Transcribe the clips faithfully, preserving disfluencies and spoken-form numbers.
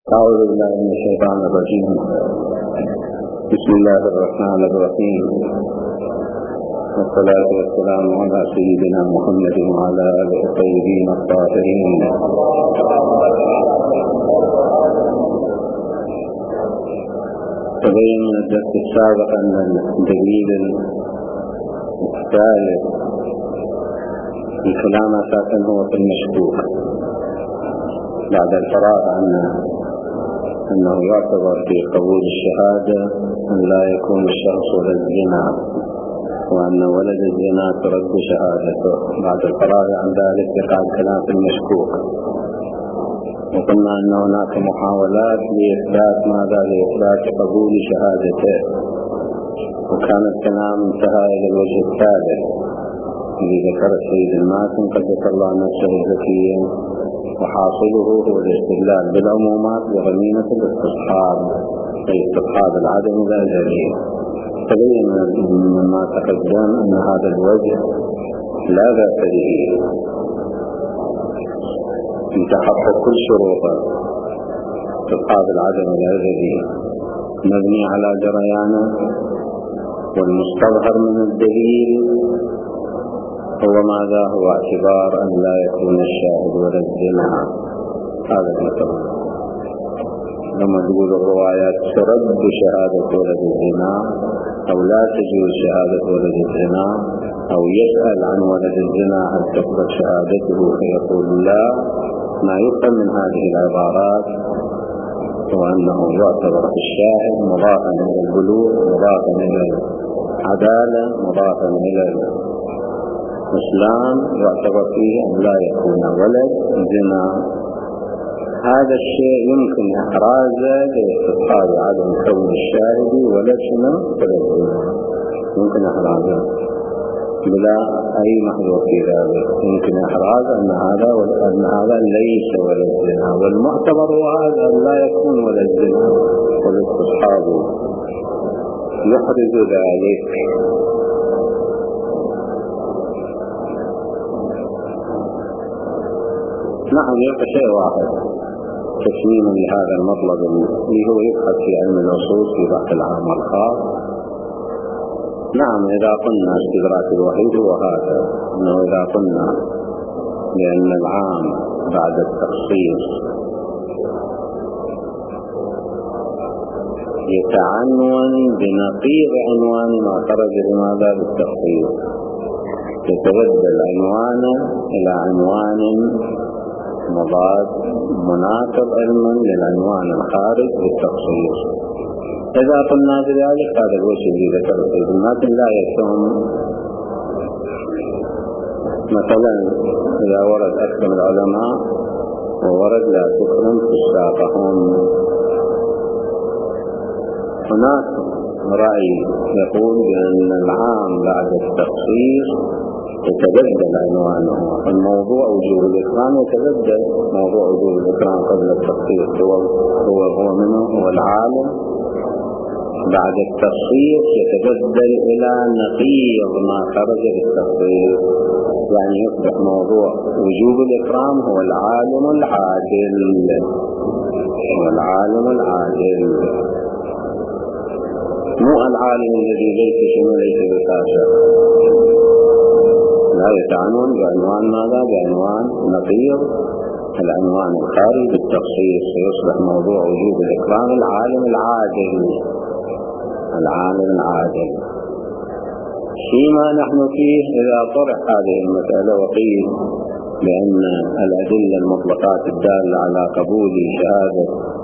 أعوذ بالله من الشيطان الرجيم. بسم الله الرحمن الرحيم، والصلاة والسلام على سيدنا محمد وعلى آله الطيبين الطاهرين. تبين من الدرس السابق أن الدليل الثالث الكلام أساسا هو في المشكوك بعد الفراغ عن أنه يعتبر في قبول الشهادة أن لا يكون الشخص ولد زنا، وأن ولد الزنا ترد شهادته. بعد الفراغ عن ذلك يقع الكلام في المشكوك، وقلنا أن هناك محاولات لإثبات ماذا لإثبات قبول شهادته، وكان الكلام انتهى إلى الوجه الثالث الذي ذكر السيد الماتن قدس الله نفسه الزكية، وحاصله هو الاستدلال بالعمومات بغنيمة الاستصحاب، أي استصحاب العدم لا دليل. تبين مما تقدم أن هذا الوجه لا بأس به في تحقق كل شروطه. استصحاب العدم لا دليل مبني على جريانه، والمستظهر من الدليل هو ماذا؟ هو اعتبار أن لا يكون الشاهد ولد زنا. هذا المثل لما تقول الروايات ترد شهادة ولد الزنا، أو لا تجوز شهادة ولد الزنا، أو يسأل عن ولد الزنا هل تقبل شهادته فيقول لا، ما يفهم من هذه العبارات هو أنه يعتبر الشاهد مضافا إلى البلوغ، مضافا إلى العدالة، مضافا إلى الإسلام، يعتبر فيه أن لا يكون ولد زنا. هذا الشيء يمكن إحرازه لاستصحاب عدم كون الشاهد ولد زنا ولد زنا، يمكن إحرازه بلا أي محظور في ذلك. يمكن إحراز أن هذا أن هذا ليس ولد زنا، والمعتبر هو هذا أن لا يكون ولد زنا، والاستصحاب يحرز ذلك. نعم، يبقى شيء واحد تسميم لهذا المطلب اللي هو يبحث في علم الأصول في بحث العام والخاص. نعم، إذا قلنا استدراك الوحيد هو هذا، أنه إذا قلنا لأن العام بعد التخصيص يتعنون بنقيض عنوان ما خرج لماذا بالتخصيص، يتبدل عنوانه إلى عنوان مضاد مناسب علما للعنوان الخارج بالتخصيص. إذا قلنا بذلك هذا الوجه الذي ذكره سيد الماتن لا يفهم. مثلا إذا ورد أكثر العلماء وورد لا تكرم فساقهم، هناك رأي يقول بأن العام بعد التخصيص يتبدل عنوانه، الموضوع وجوب الإكرام يتبدل. موضوع وجوب الإكرام قبل التخصيص هو هو هو منه هو العالم، بعد التخصيص يتبدل إلى نقيض ما خرج بالتخصيص، يعني يصبح موضوع وجوب الإكرام هو العالم العادل، هو العالم العادل، مو العالم الذي ليس شنو ليس بفاشا. لا يتعنون بعنوان ماذا؟ بعنوان نقيض العنوان الخارج بالتخصيص، فيصبح موضوع وجوب الإكرام العالم العادل، العالم العادل. فيما نحن فيه إذا طرح هذه المسألة وقيل بأن الأدلة المطلقات الدالة على قبول شهادة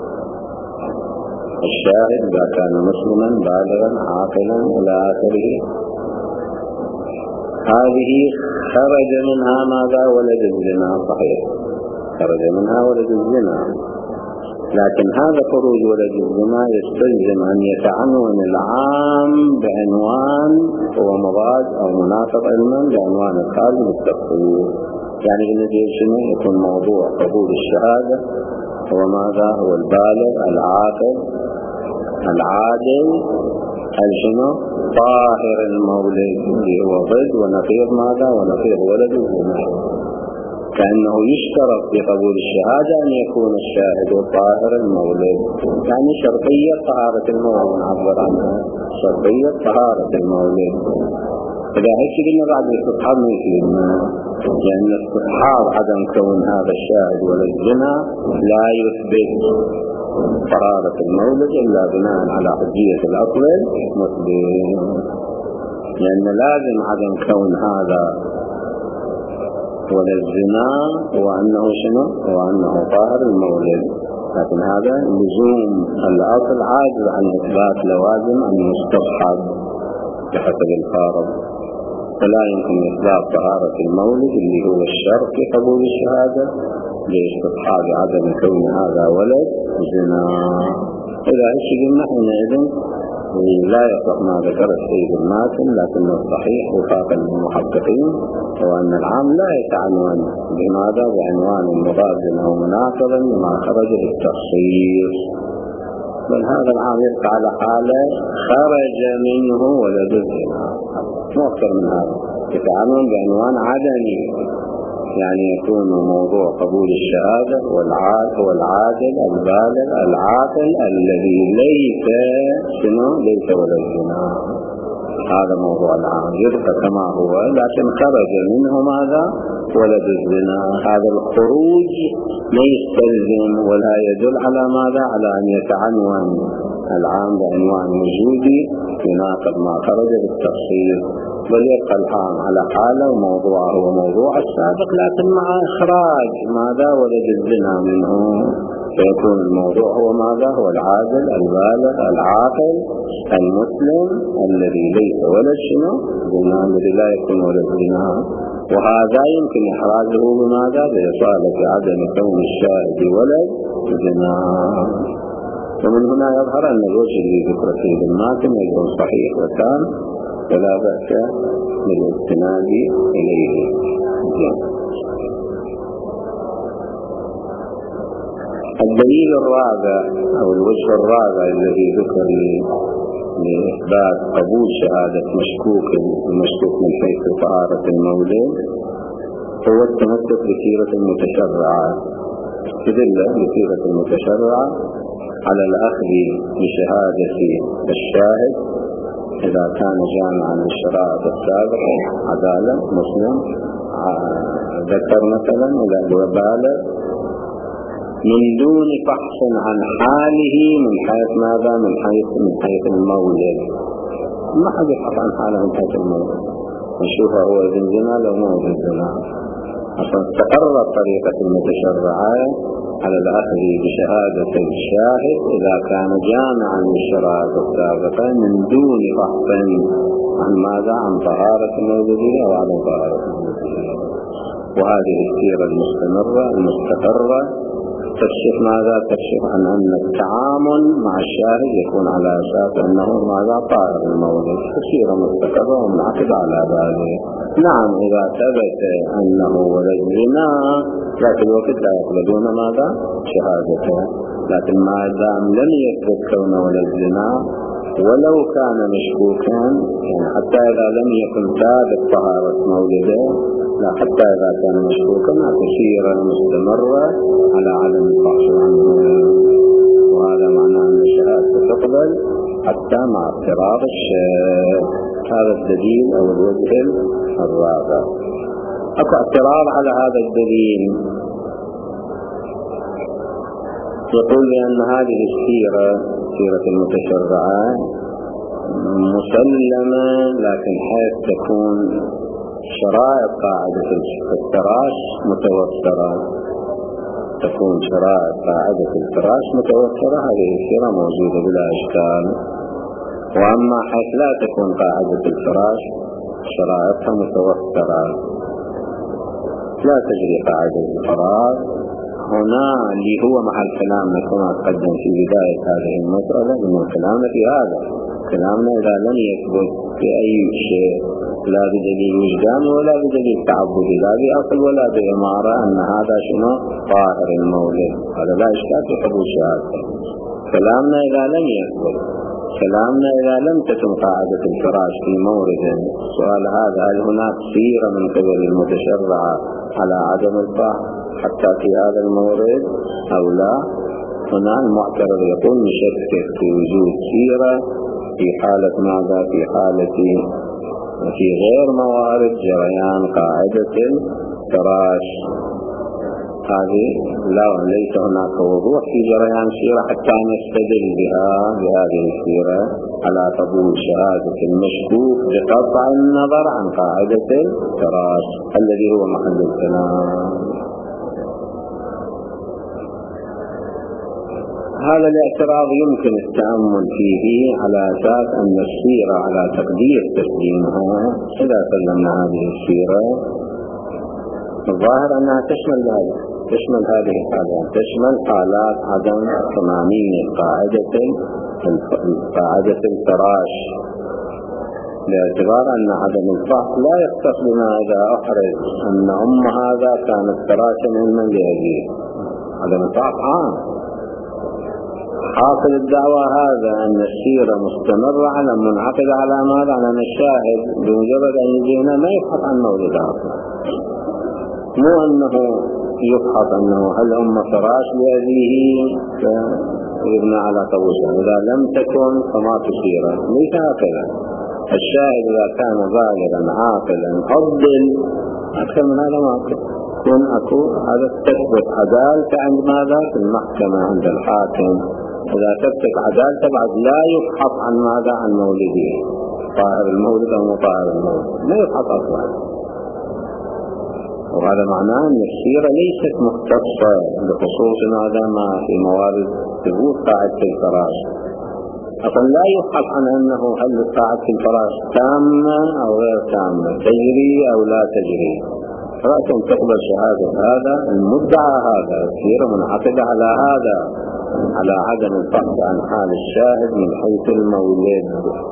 الشاهد إذا كان مسلما بالغا عاقلا إلى آخره، هذه خرج منها ماذا؟ ولد الزنا. صحيح، خرج منها ولد الزنا، لكن هذا خروج ولد الزنا يستلزم أن يتعنون العام بعنوان هو مضاد أو مناسب علما لعنوان الخارج بالتخصيص. يعني بالنتيجة شنو؟ يكون موضوع قبول الشهادة هو ماذا؟ هو البالغ العاقل العادل الشنو؟ طاهر المولد، اللي هو ضد ونقيض ماذا؟ ونقيض ولد الزنا. كأنه يشترط في قبول الشهادة أن يكون الشاهد طاهر المولد، يعني شرطية طهارة المولد نعبر عنها، شرطية طهارة المولد. إذا هيك قلنا بعد الاستصحاب ما يفيدنا، لأن استصحاب عدم كون هذا الشاهد ولا الزنا لا يثبت طهارة المولد إلا بناء على حجية الأصل المثبت، لأن لازم عدم كون هذا ولا الزنا وأنه شنو؟ وأنه طاهر المولد، لكن هذا لزوم الأصل عاجز عن إثبات لوازم أن يستصحب بحسب الفارض، فلا يمكن إثبات طهارة المولد اللي هو الشرط في قبول الشهادة لاستصحاب عدم كون هذا ولد زنا. إذا هيك قلنا حينئذ لا يصح ما ذكر السيد الماتن، لكن الصحيح وفاقا للمحققين هو أن العام لا يتعنون بماذا؟ بعنوان مضاد أو مناقضا لما خرج للتخصيص، بل هذا العام يبقى على حاله خرج منه ولد الزنا، مو أكثر من هذا. يتعنون بعنوان عدمي، يعني يكون موضوع قبول الشهادة والعادل والعادل البالغ العاقل الذي ليس شنو؟ ليس ولد الزنا. هذا موضوع العام يبقى كما هو، لكن خرج منه ماذا؟ ولد الزنا. هذا الخروج لا يستلزم ولا يدل على ماذا؟ على أن يتعنون العام بعنوان وجودي يناقض ما خرج بالتفصيل، بل يبقى العام على حاله وموضوعه هو موضوع السابق، لكن مع إخراج ماذا؟ ولد الزنا منه، فيكون الموضوع هو ماذا؟ هو العادل البالغ العاقل المسلم الذي ليس ولد شنو؟ زنا، الذي لا يكون ولد زنا. وهذا يمكن إحرازه بماذا؟ بإصالة عدم كون الشاهد ولد زنا. ومن هنا يظهر أن الوجه الذي ذكر فيه الماتن يكون صحيح وتام ولا بأس بالاستناد إليه. الدليل الرابع أو الوجه الرابع الذي ذكر لإثبات قبول شهادة مشكوك المشكوك من حيث طهارة المولد هو التمسك بسيرة المتشرعة. تدل بسيرة المتشرعة على الأخذ بشهادة الشاهد إذا كان جامعا للشرائط السابقة، عدالة مسلم ذكر مثلا إذا هو بالغ، من دون فحص عن حاله من حيث ماذا؟ من حيث من حيث المولد. ما حد يفحص عن حاله من حيث المولد، نشوفه هو ابن زنا لو مو ابن زنا. عشان تقرر طريقة المتشرعة على الأخذ بشهادة الشاهد إذا كان جامعا للشرائط السابقة من دون فحص عن ماذا؟ عن طهارة المولد أو عدم طهارة المولد. وهذه السيرة المستمرة المستقرة تكشف ماذا؟ تكشف عن أن التعامل مع الشاهد يكون على أساس أنه ماذا؟ طاهر المولد، سيرة مستقرة ومنعقد على ذلك. نعم إذا ثبت أنه ولد زنا ذات الوقت لا يقبلون ماذا؟ شهادته، لكن ما دام لم يثبت كونه ولد زنا ولو كان مشكوكا، يعني حتى إذا لم يكن ثابت طهارة مولده، لا حتى إذا كان مشكوكا تسير مستمرة على عدم الفحص عنه. وهذا معناه أن الشهادة تقبل حتى مع اضطراب الشاهد. هذا الدليل أو الوجه الرابع. أكو اعتراض على هذا الدليل، يقول بأن هذه السيرة سيرة المتشرعة مسلمة، لكن حيث تكون شرائط قاعدة الفراش متوفرة، تكون شرائط قاعدة الفراش متوفرة، هذه السيرة موجودة بلا إشكال. وأما حيث لا تكون قاعدة الفراش شرائطها متوفرة لا تجري قاعدة الفراش، هنا اللي هو محل كلامنا كما تقدم في بداية هذه المسألة، إنه كلامنا في هذا كلامنا إذا لم يثبت في أي شيء لا بدليل وجداني ولا بدليل تعبدي لا بأصل ولا بإمارة أن هذا شنو؟ طاهر المولد، هذا لا إشكال في قبول شهادته. كلامنا إذا لم يثبت كلامنا إذا لم تتم قاعدة الفراش في مورد سؤال هذا هل هناك سيرة من قبل المتشرعة على عدم الفحص حتى في هذا المورد أو لا؟ هنا المعترض يقول نشكك في وجود سيرة في حالة ماذا؟ في حالة في غير موارد جريان قاعدة الفراش. هذه لا ليس هناك وضوح في جريان سيرة حتى نستدل بها بهذه السيرة على قبول شهادة المشكوك بقطع النظر عن قاعدة الفراش الذي هو محل الكلام. هذا الاعتراض يمكن التأمل فيه على أساس أن السيرة على تقدير تسليمها إذا سلمنا هذه السيرة الظاهر أنها تشمل ذلك، تشمل هذه الحالات، تشمل حالات عدم تمامية قاعدة قاعدة الفراش، باعتبار أن عدم الفحص لا يختص بما إذا أحرز أن أم هذا كانت فراشا ممن لأبيه. عدم الفحص عام. حاصل الدعوة هذا أن السيرة مستمرة على منعقد على ماذا؟ على أن الشاهد بمجرد أن يجينا ما يبحث عن مولد أصلا، مو أنه يبحث أنه هل أم فراش لأبيه فيبنى على قبولها، إذا لم تكن فما تصير. ليس هكذا. الشاهد إذا كان بالغا عاقلا عدل أكثر من هذا ما يكون أكو هذا تثبت عدالته عند ماذا؟ في المحكمة عند الحاكم. إذا تثبت عدالته بعد لا يبحث عن ماذا؟ عن مولده، طاهر المولد أو مطاهر المولد، لا يبحث أصلا. وهذا معناه أن السيرة ليست مختصة بخصوص ماذا ما في موارد ثبوت قاعدة الفراش. أصلا لا يبحث عن أنه هل قاعدة الفراش تامة أو غير تامة، تجري أو لا تجري. رأسهم تقبل شهادة هذا المدعى، هذا السيرة منعقدة على هذا، على عدم الفحص عن حال الشاهد من حيث المولد،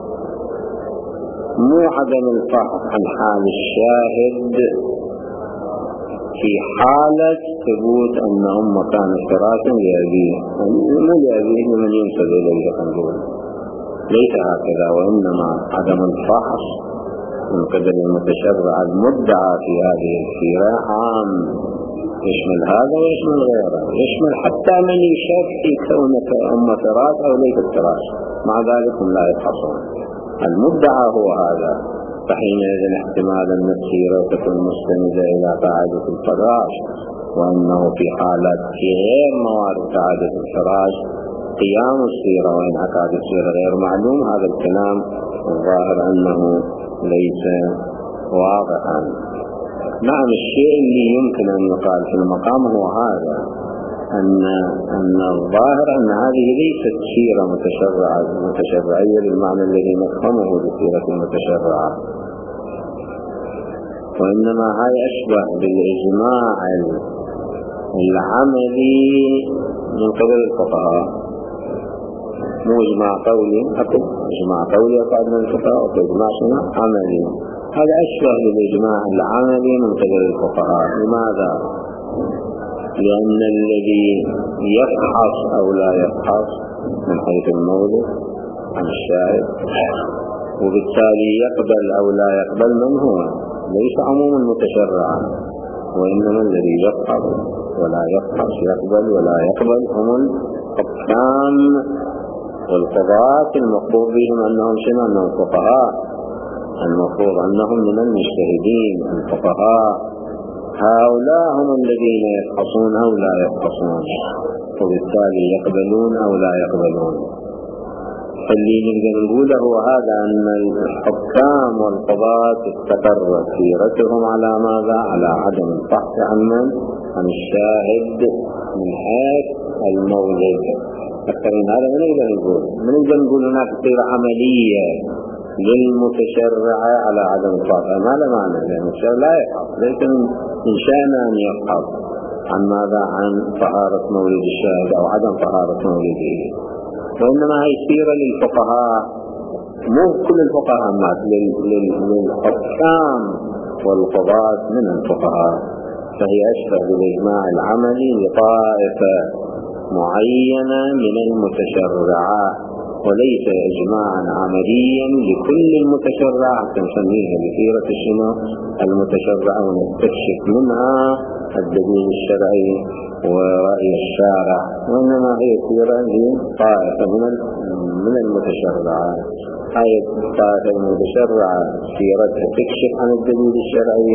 مو عدم الفحص عن حال الشاهد في حالة ثبوت أن أم كانت فراشا لأبيه، مو لأبيه لمن ينسب إليه قنبول. ليس هكذا، وإنما عدم الفحص من قبل المتشرع المدعى في هذه السيرة عام، يشمل هذا ويشمل غيره، يشمل حتى من يشك في كونك أم فراش أو ليست فراش، مع ذلك هم لا يفحصون. المدعى هو هذا، فحينئذ احتمال أن السيرة تكون مستندة إلى قاعدة الفراش، وأنه في حالات في غير موارد قاعدة الفراش قيام السيرة وإن قاعدة السيرة غير معلوم. هذا الكلام الظاهر أنه ليس واضحا. نعم، الشيء اللي يمكن أن يقال في المقام هو هذا، أن أن الظاهر أن هذه ليست سيرة متشرعة متشرعية بالمعنى الذي نفهمه بسيرة متشرعة، وإنما هاي أشبه بالإجماع العملي من قبل الفقهاء، مو إجماع قولي. أكو إجماع قولي يقعد من الفقهاء، وأكو إجماع عملي. هذا أشبه بالإجماع العملي من قبل الفقهاء. لماذا؟ لأن الذي يفحص أو لا يفحص من حيث المولد عن الشاهد، وبالتالي يقبل أو لا يقبل من هو، ليس عموم المتشرعة، وإنما الذي يفحص ولا يفحص، يقبل ولا يقبل، هم الحكام والقضاة المفروض بهم أنهم شنو؟ أنهم فقهاء، المفروض أنهم من المجتهدين الفقهاء. هؤلاء هم الذين يفحصون أو لا يفحصون، وبالتالي يقبلون أو لا يقبلون. فاللي نقدر نقوله هو هذا، أن الحكام والقضاة استقرت سيرتهم على ماذا؟ على عدم البحث عن من؟ عن الشاهد من حيث المولد. أكثر من هذا ما نقدر نقول. ما نقدر نقول هناك سيرة عملية للمتشرع على عدم البحث، ما له معنى، لأن الشاهد لا يفحص، ليس من شأنه أن يفحص عن ماذا؟ عن طهارة مولد الشاهد أو عدم طهارة مولده، وإنما هي سيرة للفقهاء، مو كل الفقهاء، للحكام والقضاة من الفقهاء. فهي أشبه بالإجماع العملي لطائفة معينة من المتشرعة، وليس إجماعا عمليا لكل المتشرعات نسميها بسيرة الشنو المتشرعة ونستكشف منها الدليل الشرعي ورأي الشارع، وإنما هي سيرة طائفة من من المتشرعات. هاي الطائفة المتشرعة سيرتها تكشف عن الدليل الشرعي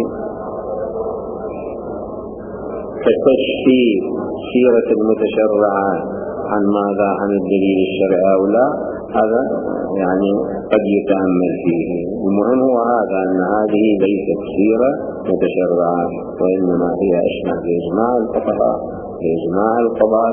كتشفي سيرة المتشرعات عن ماذا عن الدليل الشرعي أو لا، هذا يعني قد يتأمل فيه. المهم هو هذا أن هذه ليست سيرة متشرعة، وإنما هي أشبه بإجماع الفقهاء بإجماع القضاة.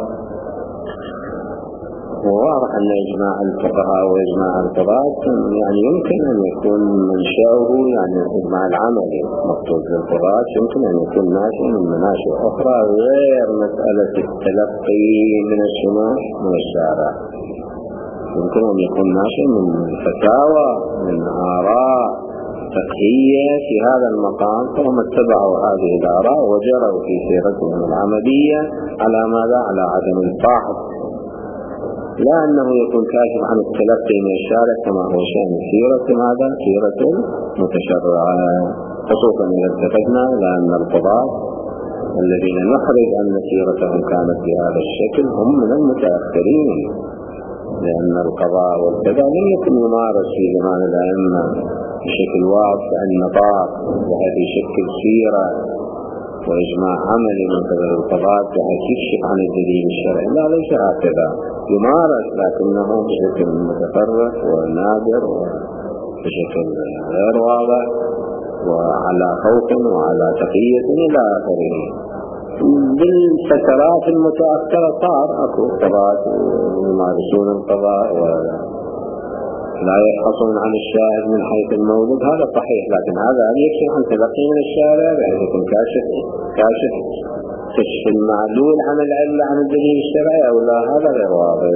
وواضح أن إجماع الفقهاء وإجماع القضاة يعني يمكن أن يكون منشأه يعني إجماع العملي مقصود بالقضاة، يمكن أن يكون ناشئ من مناشئ أخرى غير مسألة التلقي من الشمال من الشارع. يمكن أن يكون ناشئ من فتاوى من آراء فقهية في هذا المقام، فهم اتبعوا هذه الآراء وجروا في سيرتهم العملية على ماذا؟ على عدم الفحص، لا أنه يكون كاشف عن التلقي من الشارع كما هو شأن سيرة هذا سيرة متشرعة. خصوصا إذا اتفقنا إلى أن القضاة الذين نحرج أن سيرتهم كانت بهذا الشكل هم من المتأخرين، لأن القضاء والكذا لم يكن يمارس في زمان الأئمة بشكل واضح النطاق وهذه شكل سيرة وإجماع عملي من قبل القضاء تكشف عن الدليل الشرعي. لا، ليس هكذا، يمارس لكنه بشكل متفرق ونادر وبشكل غير واضح وعلى خوف وعلى تقية إلى آخره. بالفترات المتأخرة صار أكو قضاة يمارسون القضاء ولا يحصلون عن الشاهد من حيث المولد، هذا صحيح، لكن هذا هل يكشف عن تلقي من الشارع يعني يكون كاشف كاشف كشف المعلول عن العلة عن الدليل الشرعي أو لا؟ هذا غير واضح.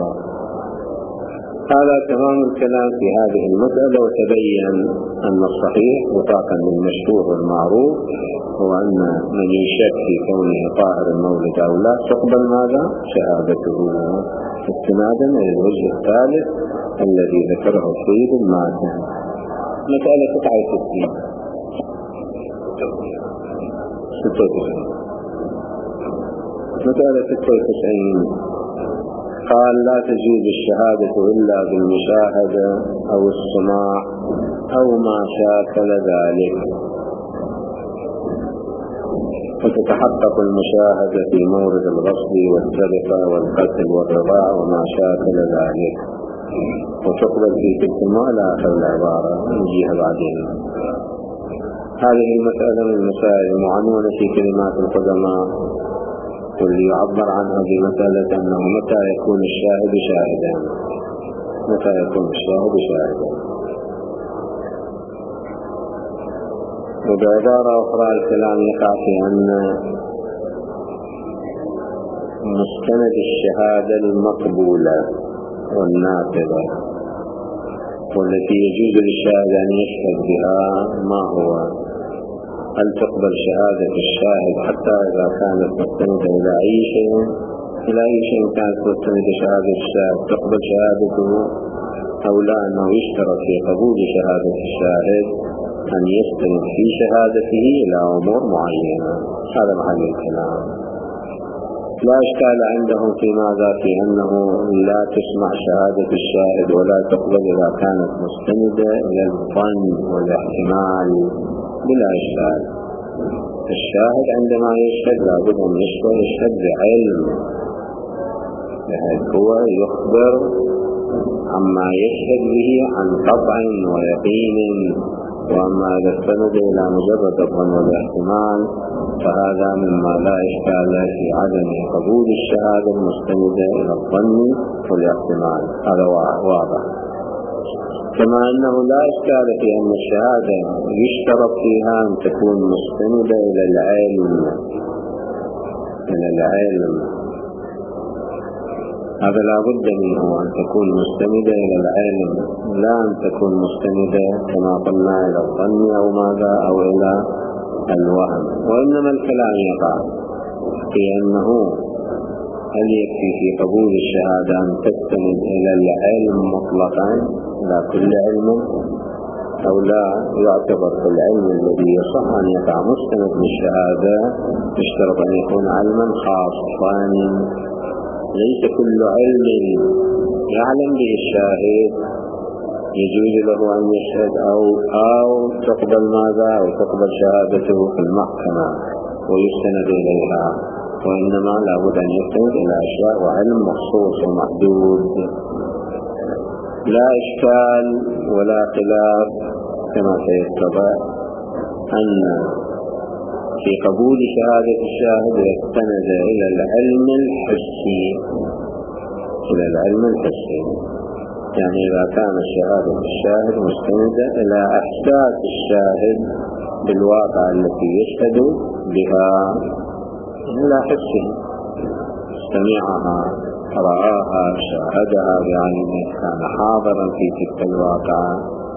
هذا تمام الكلام في هذه المسألة. وتبين أن الصحيح وفاقا للمشهور والمعروف هو أن من يشك في كونه طاهر المولد أو لا تقبل ماذا؟ شهادته، استنادا إلى الوجه الثالث الذي ذكره السيد الماتع. مسألة تسعة وستين ستة وتسعين مسألة ستة وتسعين قال: لا تجوز الشهادة إلا بالمشاهدة أو السماع أو ما شاكل ذلك، فتتحقق المشاهدة في مورد الغصب والسرقة والقتل والرضاع وما شاكل ذلك، وتقبل في تلك المال آخر العبارة نجيها بعدين. هذه المسألة من المسائل المعنونة في كلمات القدماء، واللي يعبر عنها بمسألة أنه متى يكون الشاهد شاهدا، متى يكون الشاهد شاهدا. وبعبارة أخرى الكلام يقع في أن مستند الشهادة المقبولة والنافذة والتي يجوز للشاهد أن يشهد بها ما هو؟ هل تقبل شهادة الشاهد حتى إذا كانت مستندة إلى أي شيء إلى أي شيء كانت مستندة شهادة الشاهد تقبل شهادته، أو لا أنه يشترط في قبول شهادة الشاهد أن يستند في شهادته إلى أمور معينة؟ هذا محل الكلام. لا إشكال عندهم في ماذا؟ في أنه لا تسمع شهادة الشاهد ولا تقبل إذا كانت مستندة إلى الظن والاحتمال بلا إشكال. الشاهد عندما يشهد لابد أن يشهد يشهد بعلم، بحيث هو يخبر عما يشهد به عن قطع ويقين. وأما إذا استند إلى مجرد الظن والاحتمال فهذا مما لا إشكال في عدم قبول الشهادة المستندة إلى الظن والاحتمال، هذا واضح. كما أنه لا إشكال في أن الشهادة يشترط فيها أن تكون مستندة إلى العلم إلى العلم هذا لا بد منه، أن تكون مستندة إلى العلم، لا أن تكون مستندة كما قلنا إلى الظن أو ماذا أو إلى الوهم. وإنما الكلام يقع في أنه هل يكفي في قبول الشهادة أن تستند إلى العلم مطلقا لا كل علم، أو لا يعتبر العلم الذي يصح أن يقع مستند للشهادة يشترط أن يكون علما خاصا، ليس كل علم يعلم به الشاهد يجوز له أن يشهد أو أو تقبل ماذا أو تقبل شهادته في المحكمة ويستند إليها، وإنما لابد أن يستند إلى أشياء وعلم مخصوص ومحدود. لا إشكال ولا خلاف كما سيتضح أن في قبول شهادة الشاهد يستند إلى العلم الحسي، إلى العلم الحسي، يعني إذا كان شهادة الشاهد مستندة إلى إحساس الشاهد بالواقع التي يشهد بها، إلى حسه، سمعها، رآها، شاهدها بعينه، كان حاضرا في تلك الواقعة،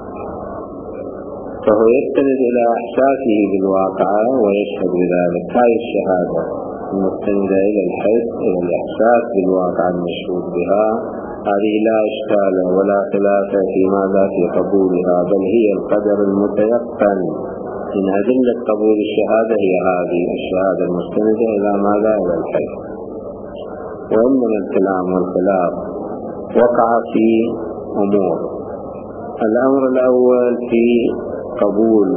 فهو يستند إلى إحساسه بالواقعة ويشهد بذلك. هذه الشهادة المستندة إلى الحس، إلى الإحساس بالواقعة المشهود بها، هذه لا إشكال ولا خلاف في ماذا في قبولها، بل هي القدر المتيقن من أدلة قبول الشهادة، هي هذه الشهادة المستندة إلى ماذا؟ إلى الحس. وإنما الكلام والخلاف وقع في أمور. الأمر الأول في قبول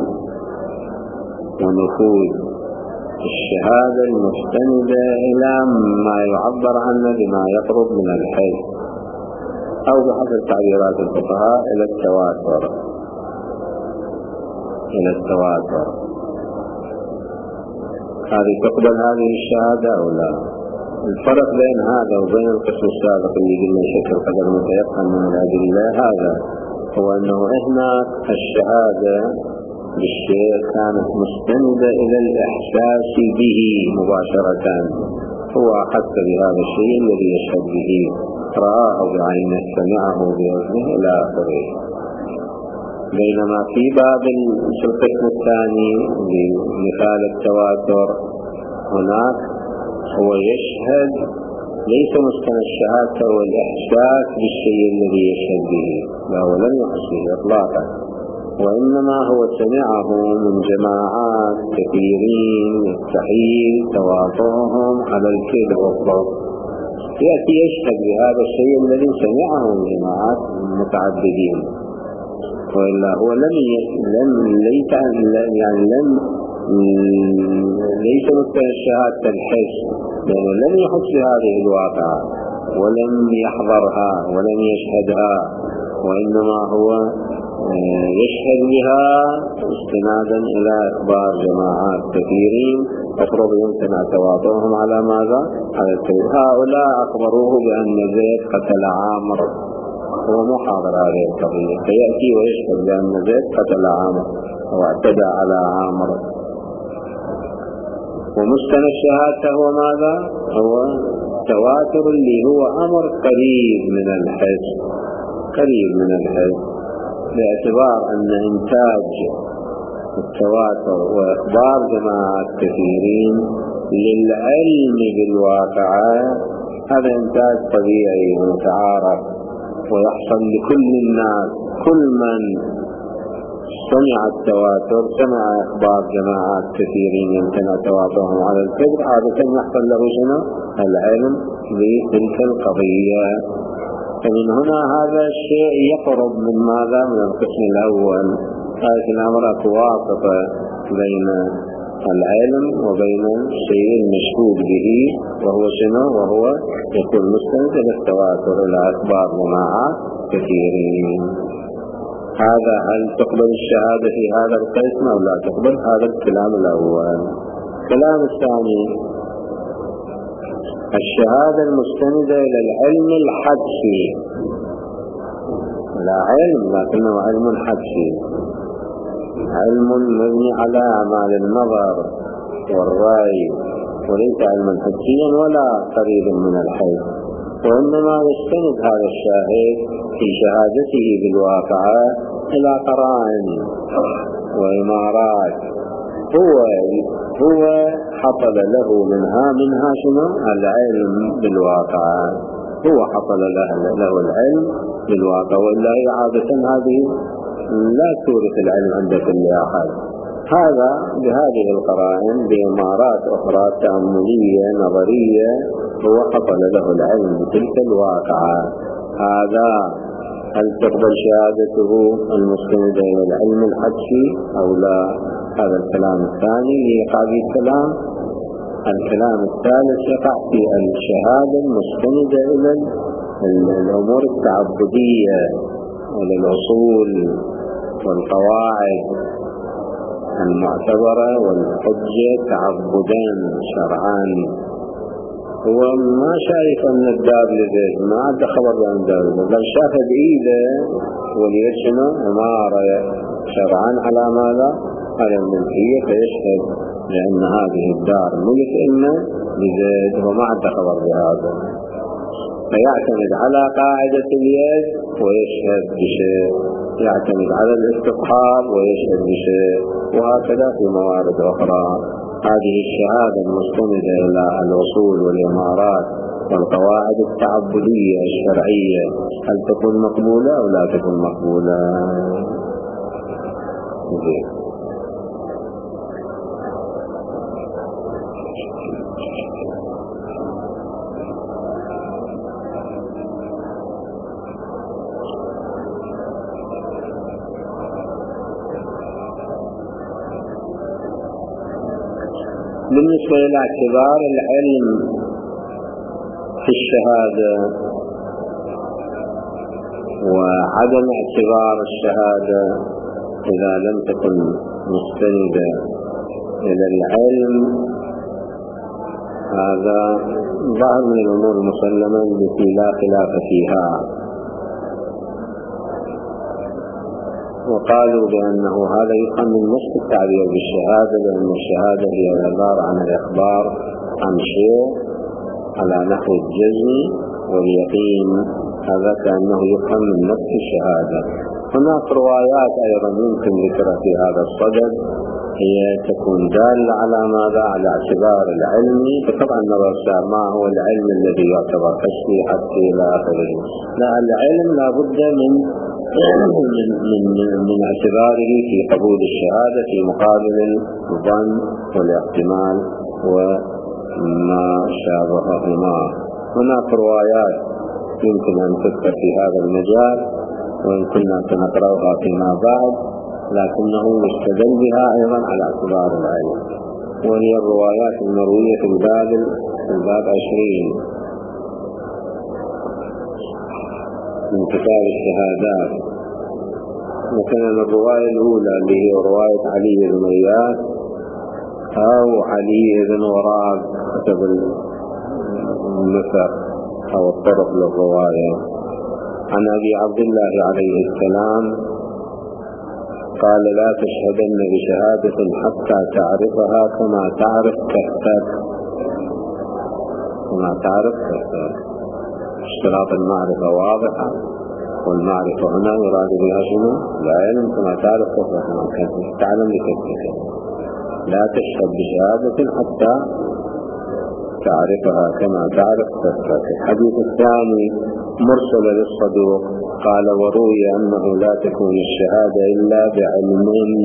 ونفوذ الشهادة المستندة إلى ما يعبر عنه بما يقرب من الحس، أو بحسب تعبيرات الفقهاء إلى التواتر، إلى التواتر. هذه تقبل هذه الشهادة أو لا؟ الفرق بين هذا وبين القسم السابق اللي قلنا شكل قدر متيقن من الأدلة، هذا هو أنه هنا الشهادة بالشيء كانت مستندة إلى الإحساس به مباشرة، هو أحس بهذا الشيء الذي يشهد به، رآه بعينه، سمعه بأذنه إلى آخره. بينما في باب القسم الثاني بمثال التواتر هناك هو يشهد ليس مستند الشهادة والإحساس بالشيء الذي يشهد به، لا ولم يحس به إطلاقا، وإنما هو سمعه من جماعات كثيرين يستحيل تواطؤهم على الكذب والضبط، يأتي يشهد بهذا الشيء الذي سمعه من جماعات متعددين، وإلا هو لم لم ليس يعني لم ليس مستند الشهادة الحس، لأنه لم يحس بهذه الواقعة ولم يحضرها ولم يشهدها، وإنما هو يشهد بها استنادا إلى إخبار جماعات كثيرين أفرض يمكن تواطؤهم على ماذا؟ على الكذب. هؤلاء أخبروه بأن زيد قتل عامر، هو محاضر هذه القضية، فيأتي ويشهد بأن زيد قتل عامر واعتدى على عامر، ومستند الشهادة هو ماذا؟ هو تواتر اللي هو أمر قريب من الحس، قريب من الحس، باعتبار أن إنتاج التواتر وإخبار جماعات كثيرين للعلم بالواقعة هذا إنتاج طبيعي ومتعارف ويحصل لكل الناس، كل من سمع التواتر سمع إخبار جماعات كثيرين يمكن تواطؤهم على الكذب، عادة يحصل له شنو؟ العلم بتلك القضية. فمن هنا هذا الشيء يقرب من ماذا؟ من القسم الأول. هذه الأمر واسطة بين العلم وبين الشيء المشهود به، وهو شنو؟ وهو يكون مستند للتواتر إلى أخبار جماعات كثيرين. هذا هل تقبل الشهادة في هذا القسم أو لا تقبل؟ هذا الكلام الأول. الكلام الثاني الشهادة المستندة إلى العلم الحدسي، لا علم لكنه علم حدسي، علم مبني على أعمال النظر والرأي، وليس علما حدسيا ولا قريب من الحي، وإنما يستند هذا الشاهد في شهادته بالواقعة إلى قرائن وإمارات هو هو حصل له منها منها شنو؟ العلم بالواقع. هو حصل له له العلم بالواقع، وإلا هي عادة هذه لا تورث العلم عند كل أحد. هذا بهذه القرائن بإمارات أخرى تأملية نظرية هو حصل له العلم بتلك الواقعة. هذا هل تقبل شهادته المستندة إلى العلم الحدسي أو لا؟ هذا الكلام الثاني يقع في الكلام. الكلام الثالث يقع في الشهادة المستندة إلى الأمور التعبدية إلى الأصول والقواعد المعتبرة والحجة تعبدا شرعان. هو ما شايف أن الدار لذلك، ما عنده خبر عن الدار، بل شاف بإيده وليشنو أمارة شرعا على ماذا؟ على الملكية، فيشهد لأن هذه الدار ملك إما لزيد، وما عنده خبر بهذا، فيعتمد على قاعدة اليد ويشهد بشيء، يعتمد على الاستقحاب ويشهد بشيء، وهكذا في موارد أخرى. هذه الشهادة المستندة إلى الأصول والإمارات والقواعد التعبدية الشرعية هل تكون مقبولة أو لا تكون مقبولة؟ بالنسبة إلى اعتبار العلم في الشهادة وعدم اعتبار الشهادة إذا لم تكن مستندة إلى العلم، هذا ظاهر من الأمور المسلمة التي لا خلاف فيها. وقالوا بأنه هذا يفهم من نفس التعبير بالشهادة، لأن الشهادة هي عبارة عن الإخبار عن شيء على نحو الجزم واليقين، هذا كأنه يفهم من نفس الشهادة. هناك روايات أيضا يمكن ذكرها في هذا الصدد، هي تكون دالة على ماذا؟ على اعتبار العلم. فطبعا نظر ما هو العلم الذي يعتبر كشفي حتى إلى آخره. لا، العلم لابد من من من من اعتباره في قبول الشهادة في مقابل الظن والاحتمال وما شابههما. هناك روايات يمكن أن تذكر في هذا المجال، وإن كنا سنقرأها فيما بعد، لكنه يستدل بها أيضا على اعتبار العلم، وهي الروايات المروية في الباب في الباب عشرين من كتاب الشهادات. مثلا الرواية الأولى اللي هي رواية علي بن إياس أو علي بن وراق حسب النسخ أو الطرق للرواية، عن أبي عبد الله عليه السلام قال: لا تشهدن بشهادة حتى تعرفها كما تعرف كفتك. كما تعرف كفتك، اشتراط المعرفة واضحة، والمعرفة هنا يراد بها شنو؟ لا علم كما تعرف كفتك، تعلم بكفتك. لا تشهد بشهادة حتى تعرفها كما تعرف كفتك. الحديث الثاني مرسل للصدوق قال: وروي أنه لا تكون الشهادة إلا بعلم.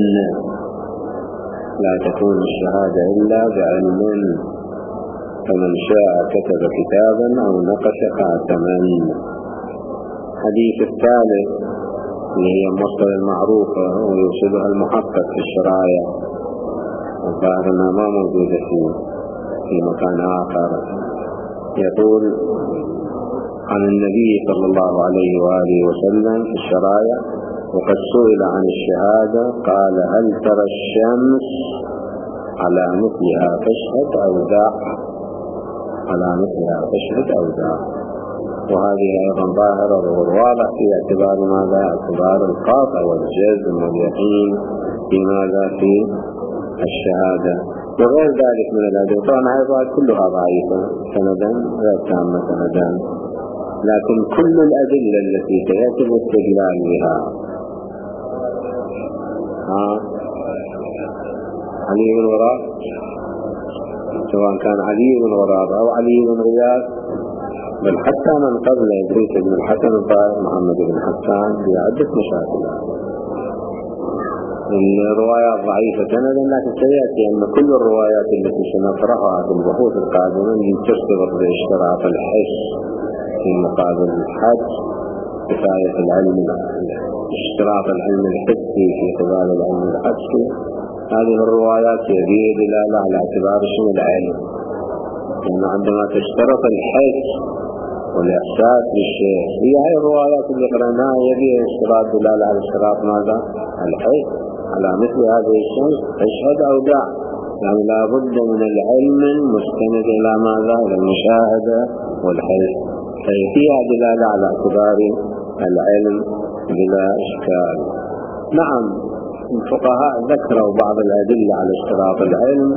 لا تكون الشهادة إلا بعلم، فمن شاء كتب كتابا أو نقش خاتما. الحديث الثالث اللي هي المرسل المعروفة ويرسلها المحقق في الشرايع، الظاهر أنها ما موجودة فيه في مكان آخر، يقول عن النبي صلى الله عليه وآله وسلم في الشرايع: وقد سئل عن الشهادة قال: هل ترى الشمس على مثلها تشهد أو دع؟ على مثلها تشهد أو دع. وهذه أيضا ظاهرة والواضح في اعتبار ماذا؟ اعتبار القاطع والجزم واليقين في ماذا؟ في الشهادة. وغير ذلك من الأدلة. طبعا هذه كلها ضعيفة سندا غير تامة سندا، لكن كل الأدلة التي سيأتي الاستدلال بها ها علي بن غراب، سواء كان علي بن غراب أو علي بن غياث، بل حتى من قبل إدريس بن الحسن الطائر محمد بن حسان بعدة مشاكل. الروايات ضعيفة سندا، لكن سيأتي أن كل الروايات التي سنطرحها في البحوث القادمة ترتبط باشتراط الحس في مقابل الحج، كفاية العلم اشتراط العلم الحسي في قبال العلم الحسي. هذه الروايات فيها دلالة على اعتبار اسم العلم، لأنه عندما تشترط الحس والإحساس بالشيء، هي هاي الروايات اللي قرأناها يبي اشتراط دلالة على اشتراط ماذا؟ الحس. على مثل هذه الشيء اشهد أو دع، يعني لا بد من العلم المستند إلى ماذا؟ إلى المشاهدة والحس، فيها دلالة على اعتبار العلم بلا إشكال. نعم، الفقهاء ذكروا بعض الأدلة على اشتراط العلم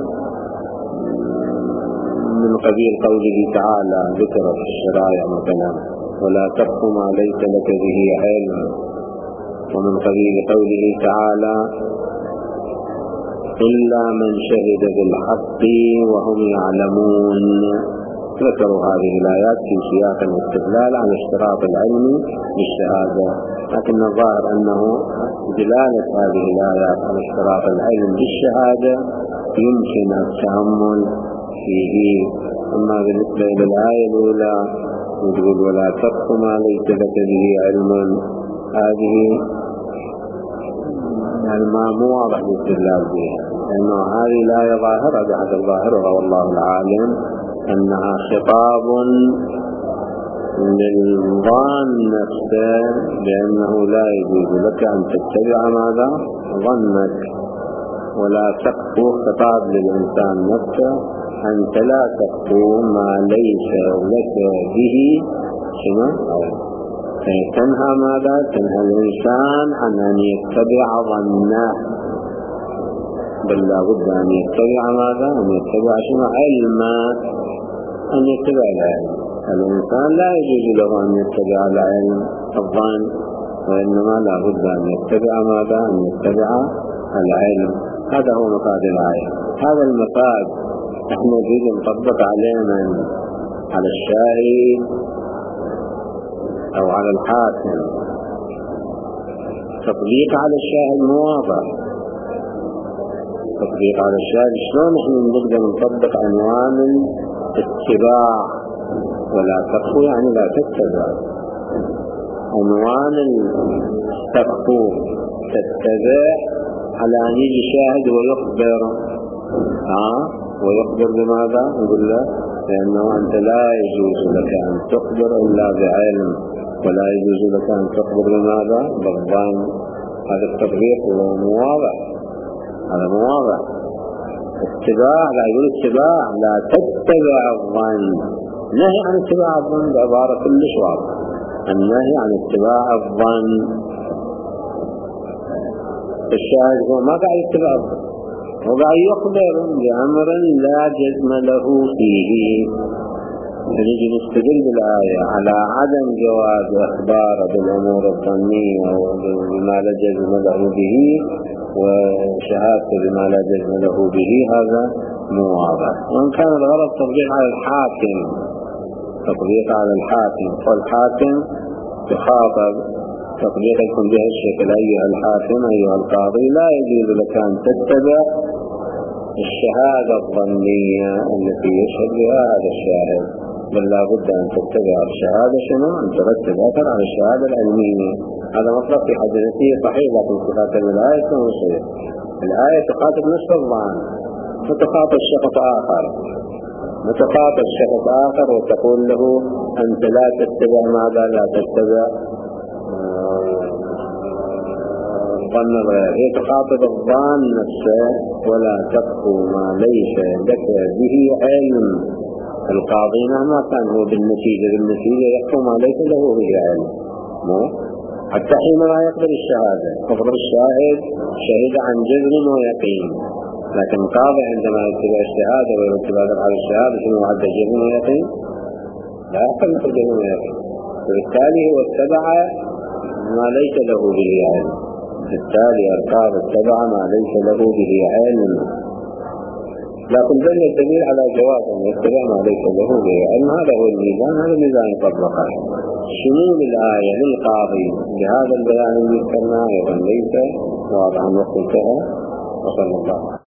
من قبيل قوله تعالى ذكر في الشرائع مثلا ولا تقف ما ليس لك به علم، ومن قبيل قوله تعالى إلا من شهد بالحق وهم يعلمون. ذكروا هذه الآيات في سياق الاستدلال على اشتراط العلم بالشهادة، لكن الظاهر أنه دلالة هذه الآيات على اشتراط العلم بالشهادة يمكن التأمل فيه. أما بالنسبة إلى الآية الأولى يقول ولا تقف ما ليس لك به علم، هذه الماء مو واضح بالاستدلال بها، لأنه هذه الآية ظاهرة بحد ظاهرها والله العالم أنها خطاب للظن نفسه بأنه لا يجوز لك أن تتبع ماذا؟ ظنك. ولا تقف خطاب للإنسان نفسه أنت لا تقف ما ليس لك به شنو؟ تنهى ماذا؟ تنهى الإنسان عن أن يتبع ظنه، بل لا بد أن يتبع ماذا؟ أن يتبع شنو؟ علما، أن يتبع العلم. الإنسان لا يجوز له أن يتبع العلم الظن، وإنما لا بد أن يتبع ماذا؟ أن يتبع العلم. هذا هو مفاد الآية. هذا المفاد نحن نريد نطبق علينا على الشاهد أو على الحاكم. تطبيق على الشاهد مواضع، تطبيق على الشاهد شلون نحن نقدر نطبق عنوان الاتباع؟ ولا تقفوا يعني لا تتبع. عنوان التقفوا تتبع على أن يجي شاهد ويخبر، ها ويخبر بماذا؟ يقول له لأنه أنت لا يجوز لك أن تخبر إلا بعلم، ولا يجوز لك أن تخبر بماذا؟ بالظن. هذا التطبيق هو مواضع، هذا مواضع. اتباع لا يقول اتباع لا تتبع الظن، نهي عن اتباع الظن بعبارة كلش واضحة، النهي عن اتباع الظن. الشاهد هو ما قاعد يتبع الظن، هو قاعد يخبر بأمر لا جزم له فيه. نجي نستدل بالآية على عدم جواز إخبار بالأمور الظنية وبما لا جزم له به وشهادته بما لا جزم له به، هذا مو واضح. وإن كان الغرض تطبيق على الحاكم، تطبيق على الحاكم، والحاكم تخاطب تطبيق يكون به الشكل أيها الحاكم أيها القاضي لا يجوز لك أن تتبع الشهادة الظنية التي يشهد بها هذا الشاهد، بل لا بد أن تتبع الشهادة شنو؟ أن ترتب أثر على الشهادة العلمية. هذا مطلق في حد ذاته صحيح، لكن تخاطب الآية شنو شيء؟ الآية تخاطب نصف الظن، وتخاطب شخص آخر، وتخاطب شخص آخر وتقول له أنت لا تتبع ماذا؟ لا تتبع ظن الغير. هي تخاطب الظن نفسه ولا تقف ما ليس لك به علم. القاضي مهما كان هو بالنتيجة بالنتيجة يحكم ما ليس له به علم، مو حتى حينما يقبل الشهادة يقبل الشاهد شهد عن جزم ويقين، لكن القاضي عندما يتبع الشهادة ويرتب على الشهادة شنو عد جزم ويقين؟ لا يحكم مثل جزم ويقين، وبالتالي هو اتبع ما ليس له به علم. بالتالي القاضي اتبع ما ليس له به علم، لكن دل الدليل على جواز أن السلام عليك له لأن هذا هو الميزان، هذا الميزان يطبق. شمول الآية للقاضي بهذا البيان المذكر أيضا ليس واضحا وقتها. وصلى الله